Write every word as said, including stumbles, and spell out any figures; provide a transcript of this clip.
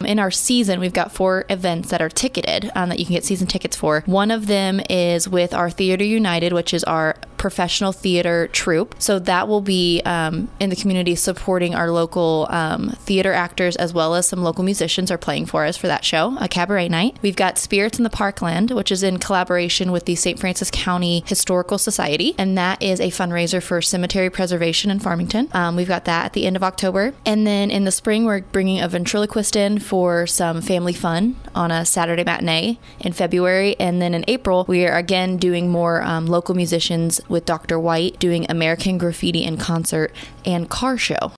in our season, we've got four events that are ticketed um, that you can get season tickets for. One of them is with our Theater United, which is our professional theater troupe. So that will be um, in the community supporting our local um, theater actors, as well as some local musicians are playing for us for that show, a cabaret night. We've got Spirits in the Parkland, which is in collaboration with the Saint Francis County Historical Society, and that is a fundraiser for cemetery preservation in Farmington. Um, we've got that at the end of October. And then in the spring, we're bringing a ventriloquist in for some family fun on a Saturday matinee in February. And then in April, we are again doing more um, local musicians with Doctor White doing American Graffiti in Concert and Car Show.